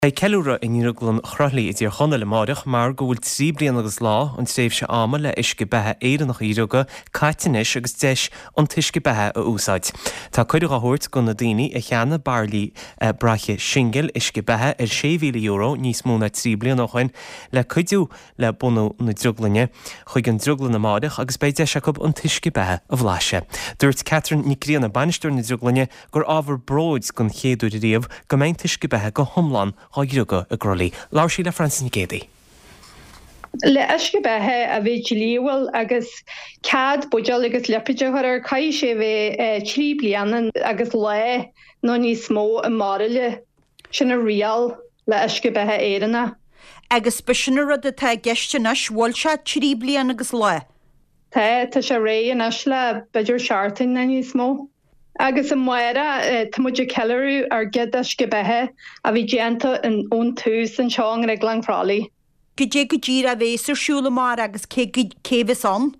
Ceúra in Níorglann chrathlaí is ar chona le máireach mar go bhfuil 3 bliain agus lá an tréimh se ama le isce bethe éireannach íreoga caiitinis agus deis an tuisce bethe a úsáid. Tá cuireadh athirt go na daoine a cheanna barlaí brathe singil isce bethe ar €6,000 níos mó na 3 bliain nachhain le cuidiú le bunú na druglanne chuig an druglan na máireach agus beidh deis acu an tuisce bethe a bhlaise. Dúirt Catherine Nicríana banisteoir na druglanne gur ábhar bróid gon chéadú riamh go mbeidh tuisce bethe go thomláin Háiruga a grolí. Láir sí le Francis Nicédi. Le isce bethe a bheith líomhil agus cad buideal agus lepiide ar cai sé bheith 3 blianan agus le nó níos mó an máile sin a rial le isce bethe éireanna. Agus beisinar rud atá geisteanais bhfuil se 3 blian agus le. Tá sé ré an is le beidir seaartain na níos mó. Agus an muire támuide ceú ar gcéad isce bethe a bhí déanta an ón tús an seán ar Glanfrálaí. Go dtí a bhééis siúla mar agus céhs an?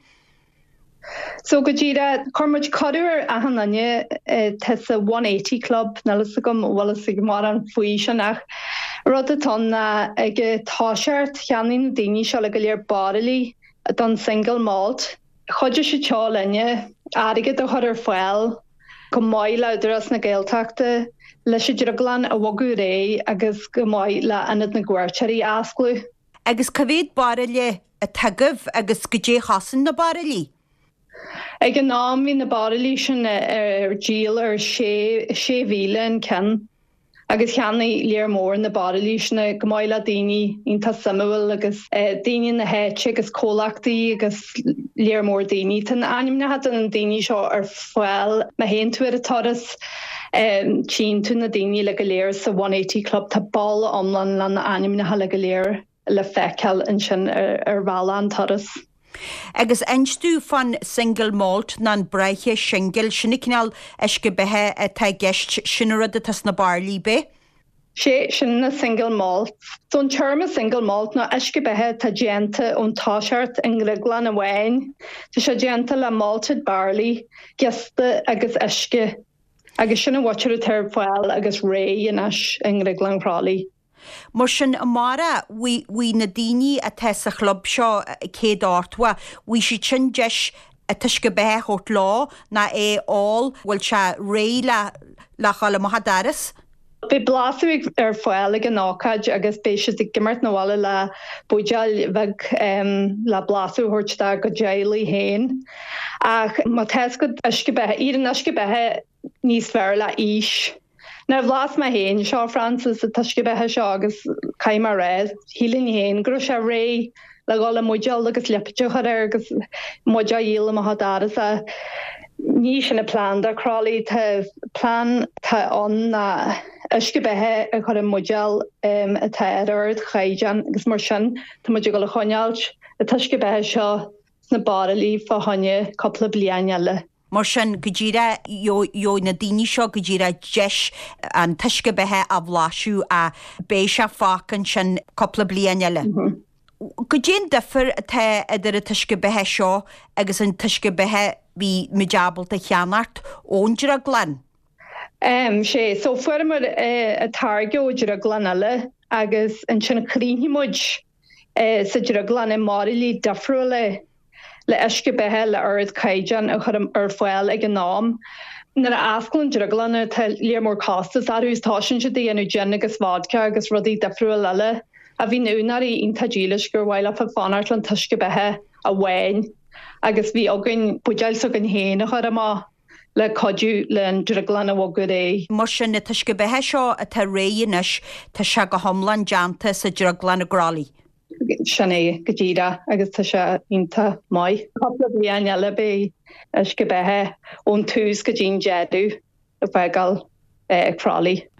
So go dtíra chumuid codúir a hanne te a 180 Club nalas gom bhla sig mar an faoi sinach. Rud atá ag táseart cheanín daoine se le go léir barlaí don single malt. Chuidir sé teá lenne aige do chuir foiil, go maiid leidir as na Gaeltachta leis idir glan a bhagu ré agus go maiid le anad na ghuairteirí asclú. Agus cavéad barlaí a tagabh agus go dé hasan na barlaí. Ag an nám hí na barlaí sin ar díal ar sé bhíle cen. Agus cheanna léar mór na barlaí sinna go maiid le daoine ionta samúil agus daoine na héite agus cólachtaí agus léar mór daoine. Tá aim na hat an daoine seo ar foiil me héon tú ar a toras tín tú na daoine le go léir sa 180 Club tá ball omlan le na aim na le go léir le feiceal in sin ar bhela an toras. Agus einstú fan single malt na breiche singil sinna cinál isce bethe tá geist sinna rud atas na barlaí be? Sé sin na single malt. Son term single malt na isce bethe tá déanta ón táseart in Griglan a bhain. Tá sé déanta le malted barley, gesta agus isce. Agus sinna watcher tar foiil agus ré in as in Glanfrálaí. Mar sin amara we na daoine a te a chlub seo céad ártha, we si sin deis a tuisce bethe chót lá na é all bhfuil se ré le chala mahadaras. Be blasú ar foiil ag an ácaid agus béise ag gimmart nóháile le buideal bheith le blasú thuirtá go déalaí héin. Ach má teas go isce bethe, iad an isce bethe níos fearr le ís. Na bhlas ma héin, seo Francis a tuisce bethe seo agus caiimar réid, hílinn héin, gro se ré le gála muideal agus lepiide chuir agus muideal díal a hadaras a ní sin na plán de Crawley tá plán tá an na isce bethe a chuir muideal a taidir chaidan agus mar sin tá muideal go le choineáilt a tuisce bethe seo na barlaí fá honne coppla bliain eile. Mar sin go ddíra jo na daoine seo go ddíra deis an tuisce bethe a bhláisiú a béise fácan sin coppla bliain eile. Go dtéan difar atá idir a tuisce bethe seo agus an tuisce bethe bhí mideabalta cheanart óndir a glan? Sé, so fuair a targeo idir a glan eile agus an sinna crínimuid sa idir a glan i márilí difriúla le isce bethe le ard caidan a chum ar foiil ag an nám. Nar a asclann druglanna tá léar mór costas arús táisisin si dhéanú gin agus vodka agus rudí difriúil eile a bhí núnarí ionta dílis gur bhhail a fanart an tuisce bethe a bhain agus bhí agan buideal so an héana a chur le codú le druglanna bhgu é. Mar sin na tuisce bethe seo a tá réanis tá se go thomlan deanta sa druglanna Gralaí. Sinné go ddíra agus tá se ionta mai. Coppla bliain eile bé isce bethe ón tús go dtíon jeadú a bheáil Crawley.